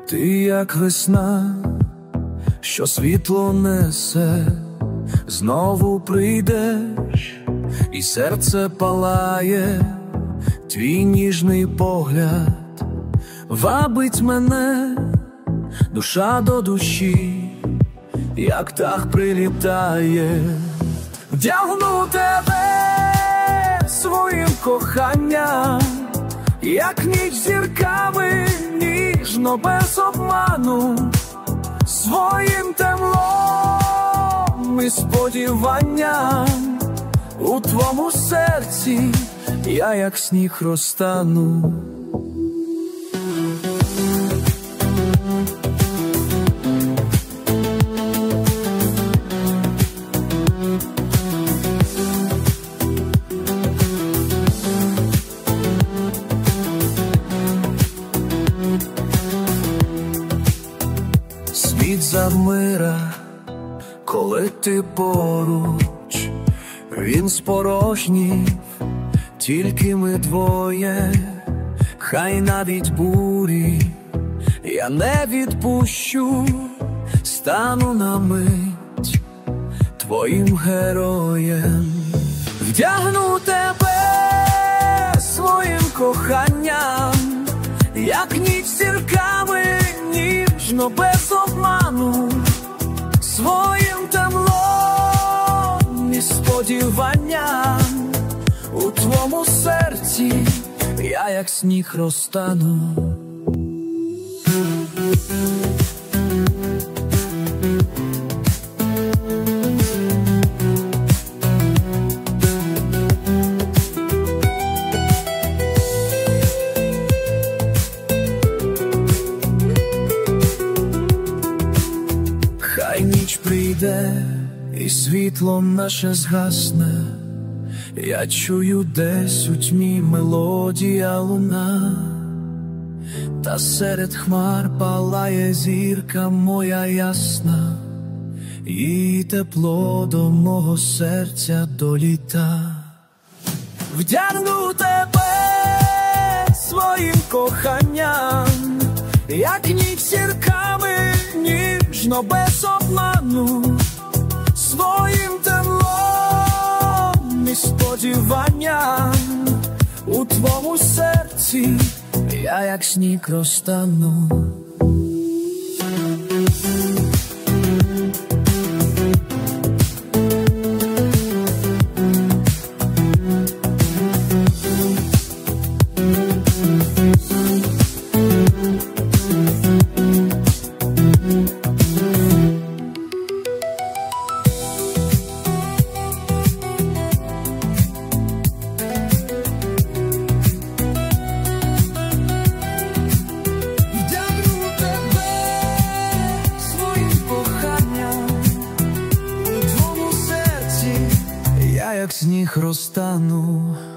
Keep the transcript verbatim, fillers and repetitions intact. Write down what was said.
Ти як весна, що світло несе, знову прийдеш, і серце палає, твій ніжний погляд вабить мене, душа до душі, як птах прилітає. Вдягну тебе своїм коханням, як ніч зірками, ніжно без обману, своїм теплом і сподіванням. У твому серці я як сніг розтану. Світ завмира, коли ти поруч, він спорожнів, тільки ми двоє. Хай навіть бурі я не відпущу, стану на мить твоїм героєм. Вдягну тебе своїм коханням, як ніч зірками, ніжно без обману, своїм теплом і сподіванням. У твому серці я як сніг розтану. Хай ніч прийде і світло наше згасне, я чую десь у тьмі мелодія луна, та серед хмар палає зірка моя ясна, і тепло до мого серця доліта. Вдягну тебе своїм коханням, як ніч зірками, ніжно без обману, своїм теплом і сподіванням. У твому серці я як сніг розтану. Як сніг розтану.